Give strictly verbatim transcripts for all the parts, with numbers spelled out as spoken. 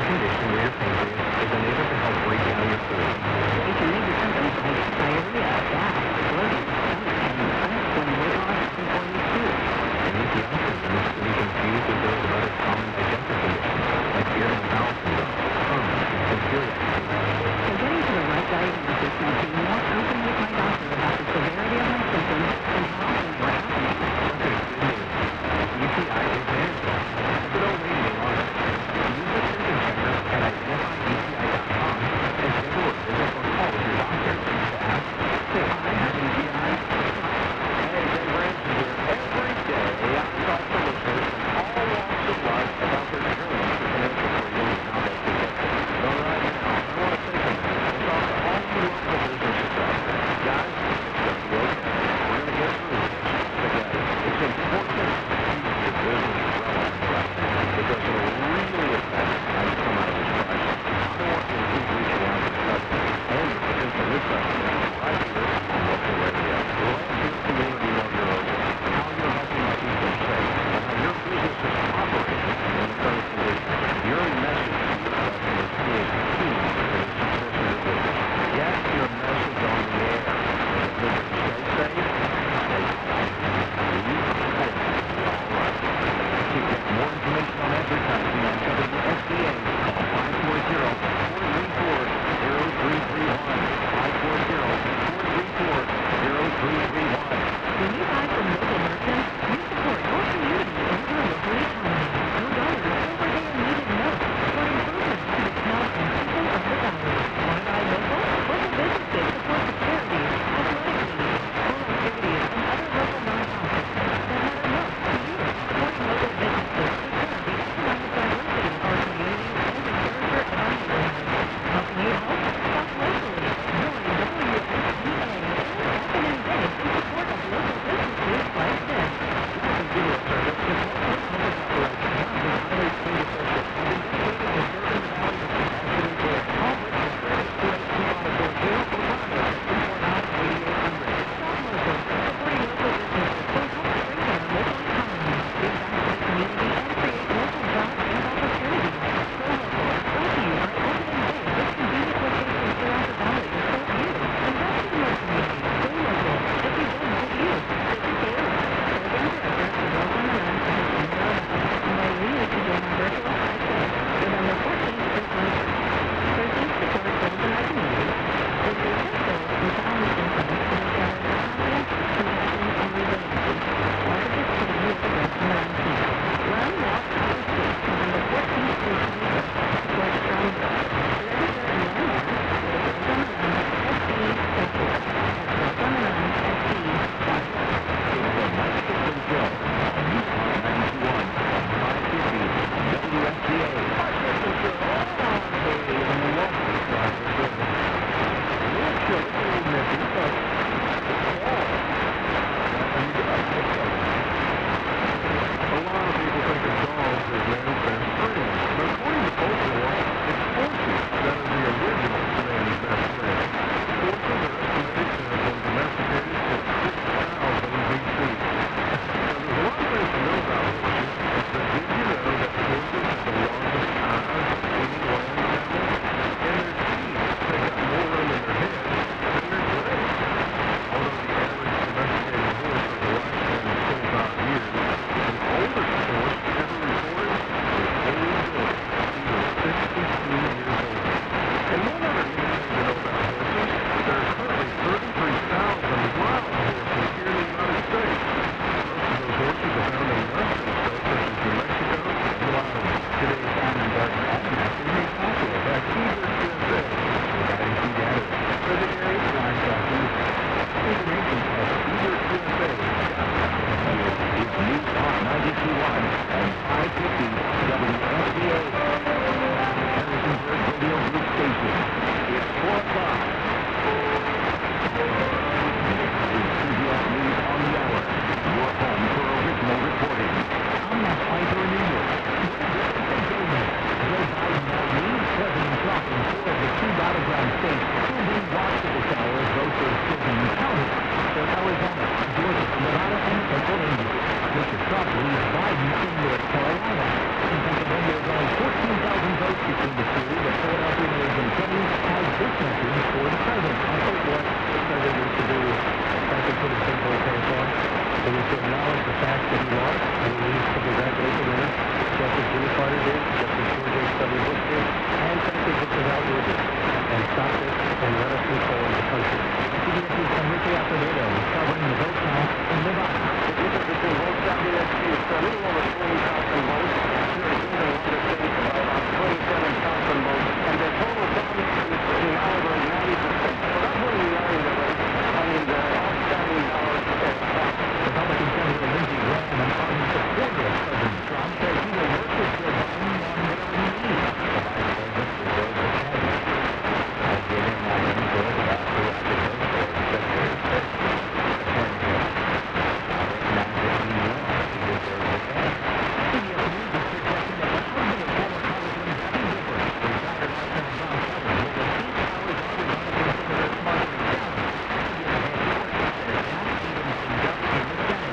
condition where your pancreas is unable to help break down your food. Feature major symptoms like diarrhea, gas, bloating, stomach pain, unexplained weight loss, and organ too. And U T I symptoms can be confused with those of other common digestive conditions like irritable bowel syndrome, Crohn's, and celiac disease. So getting to the right diagnosis meant being more open with my doctor about the severity of my symptoms and how things were happening. But there's good news. U T I is manageable, so don't wait any longer. Use the symptom checker at identify U T I dot com and schedule a visit or call with your doctor to ask, say, I have U T I? Hey, Dave Ramsey here. Every day, I talk to listeners from all walks of life about their journey to financial freedom and how they can get there. So right now, I want to take a minute and talk to all you local businesses out there. Guys, it's going to be okay. We're going to get through this together. It's important to keep your business relevant right now because it'll really affect how you come out of this crisis. I want you to keep reaching out to customers and your potential new customers right here on local radio. Let your community know you're open, how you're helping keep them safe, and how your business is operating in the current conditions. Your message to your customers is key to the success of your business. Get your message on the air. Remember, stay safe, stay calm. Be healthy. All right. To get more information on advertising on W S D A, call five four zero, four three four, zero three three one. five four zero, four three four, zero three three one. When you buy from local merchants, you support your community and your local economy. Your dollars go where they are needed most for improvements to the health and people of the valley. Want to buy local? Local businesses support the charities, athletic leagues, school activities, and other local nonprofits that matter most to you. Supporting local businesses is part of the economic diversity of our communities and the character of our neighborhoods. Helping you help? Shop locally. Join W S D A and Open and Big in support of local businesses like this. Consumer service is local public operation, not the highly paid associate funding dedicated to serving the values of compassion and care. Call Richmond Service two eight two five four zero or Rhonda at three four nine, eight eight hundred. Shop local. Supporting local businesses will help strengthen our local economy, give back to the community, and create local jobs and opportunities. Go local. Brought to you by Open and Big, with convenient locations throughout the valley to serve you. Invest in your community. Go local. If you don't, with you. City Taylor. Program Director for Local and Land and His General Office. Inviting you to join our virtual high show November fourteenth through twenty-first. Persons support goals in our community. With your goals with the only symptoms to discover the confidence, compassion, and resiliency. All participating with the rest of the team. Run, walk, talk, or speak November fourteenth through twenty-first. Support strong growth. To register and learn more, go to Goals on the Run S B dot org. That's Goals on the Run S B dot org. It's the Mike Kipling Show on News Talk ninety-two point one, five fifty W S D A. Mike Kipling Show all day in the local side of the business. Your show is a little nippy, but it's all. And you got to pick up. A lot of people think of dogs as man's best friend, but according to folklore, it's horses that are the original man's best friend. Horses are estimated to have been domesticated since six thousand B C. Now, there's a lot of things to know about horses, but did you know that horses have the longest eyes of any land mammal? And their teeth, they got more room in their heads than their brains. Although the average domesticated horse has a lifespan of twenty-five years, the oldest horse ever reported was Old Billy. He was sixty-two years old. And one other neat thing to know about horses, there are currently thirty-three thousand wild horses here in the United States. Most of those horses are found in western states such as New Mexico and Wyoming. Today's Diamond Garden Almanac is made possible by Seabird U S A, providing key data for the area of livestock industry. Information at seabird U S A dot com. Here is News Talk ninety-two point one and five fifty W S D A. Jose Acevedo is covering the vote count in Nevada. The difference between votes out here is a little over twenty thousand votes. Here in England, United States, about twenty-seven thousand votes. And the total dominance is now over ninety percent. So that's what we are in the race. I mean, the outstanding ballots are cast. Republican Senator Lindsey Graham, an ardent supporter of President Trump, says he will work with Joe Biden on where he needs. The vice president reserves the cabinet. I gave him my input about who I could vote for as Secretary of State. According to him, I recognize that he won. He deserves the cabinet. C B S News is projecting that the husband of former Congressman Becky Gifford, retired Lieutenant John Kelly, will receive powers under Republican Senator Marjorie Taylor. C B S News reports that if that even conducted in the Senate,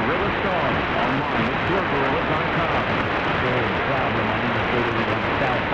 Online at pure gorilla dot com. Big problem on Interstate eighty-one South